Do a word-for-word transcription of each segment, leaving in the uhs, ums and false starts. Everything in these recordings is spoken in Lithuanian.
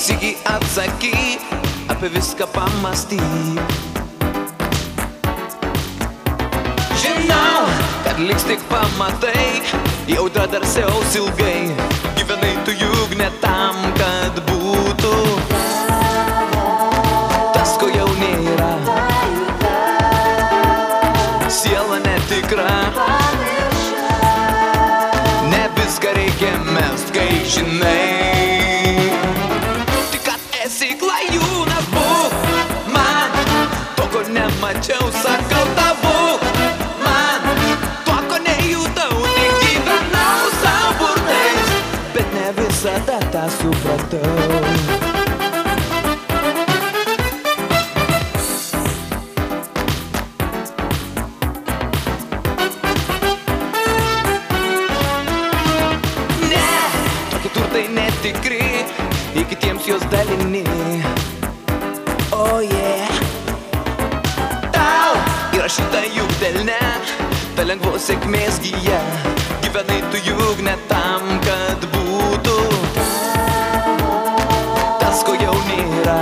sykį atsakyk, apie viską pamąstyk. Žinau, kad liks tik pamatai, jau dar siaus ilgai. Gyvenai tu juk ne tam, kad būtų tas, ko jau nėra. Siela netikra, ne viską reikia mest, kai žinai. Tik kad esi klajūnas, būk man to, ko nemačiau, sakau tau, būk man to, ko nejutau, tik gyvenau savo burtais, bet ne visada tą supratau. Turtai netikri, į kitiems jos dalini. Oh yeah. Tau įrašyta juk delne, ta lengvos sėkmės gija. Gyvenai tu juk ne tam, kad būtų tas, ko jau nėra.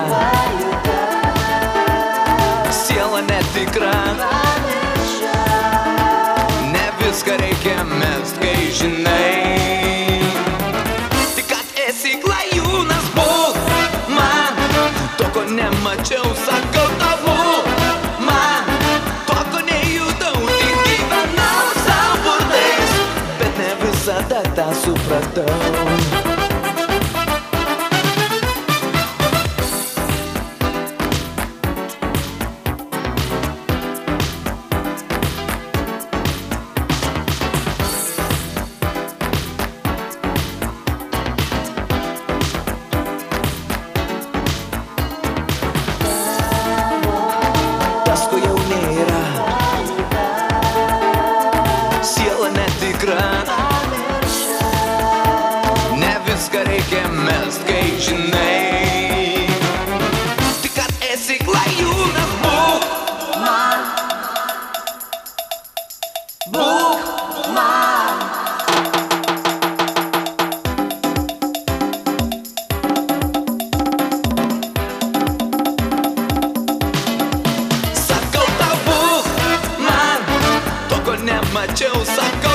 Siela netikra, ne viską reikia mest, kai žinai. Nemačiau, sakau tavo, man to, ko nejutau, tik gyvenau savo burtais, bet ne visada tą supratau. Ne viską reikia mest, kai žinai. Tik kad esi klajūnas, būk man, būk man. Sakau tau, būk man to, ko nemačiau, sakau